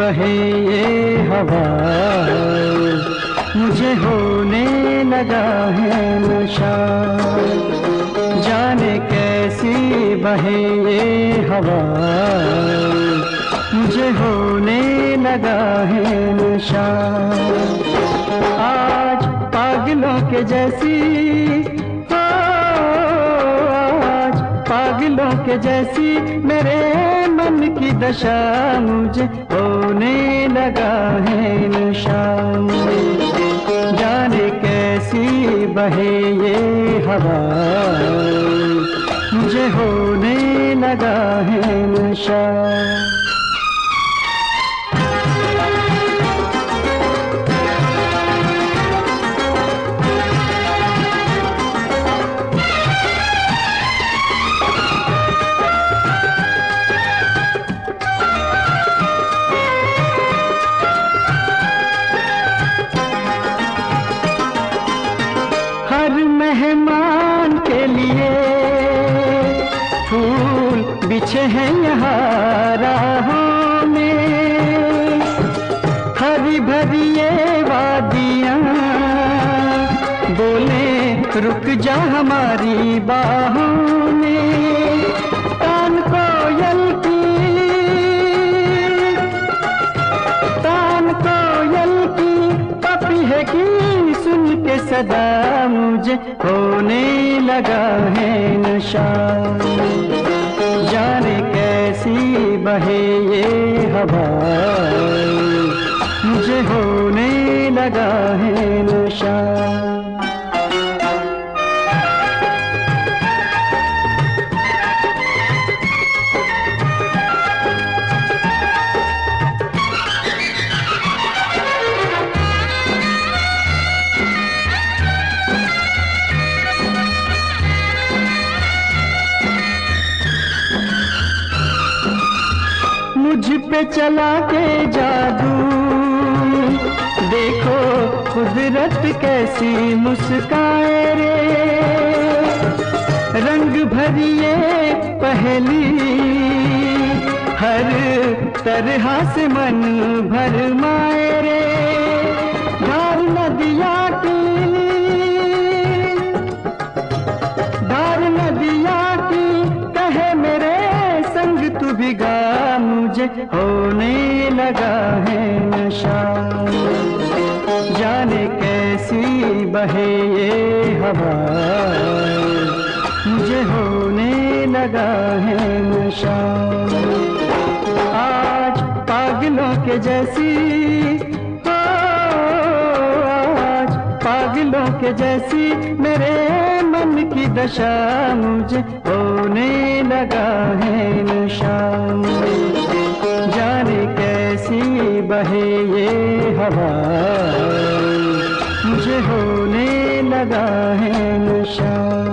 बहे ये हवा, मुझे होने लगा है नशा। जाने कैसी बहे ये हवा, मुझे होने लगा है नशा। आज पागलों के जैसी, आज पागलों के जैसी मेरे मन की दशा, मुझे होने लगा है नशा। जाने कैसी बहे ये हवा, मुझे होने लगा है नशा। हर मेहमान के लिए फूल बिछे हैं यहाँ राहों में, हरी भरी ये वादियाँ बोले रुक जा हमारी बाहों में। तान कोयल की पपीहे की सुन के सदा, मुझे होने लगा है नशा। जाने कैसी बहे ये हवा, मुझे होने लगा है नशा। मुझ पे चला के जादू, देखो कुदरत कैसी मुस्काए रे। रंग भरी ये पहली हर तरह से मन भरमाए रे। धार नदिया की कहे मेरे संग तू भी गा, मुझे होने लगा है नशा। जाने कैसी बहे ये हवा, मुझे होने लगा है नशा। आज पागलों के जैसी, आज पागलों के जैसी मेरे मन की दशा, मुझे होने लगा है नशा। जाने कैसी बहे ये हवा, मुझे होने लगा है नशा।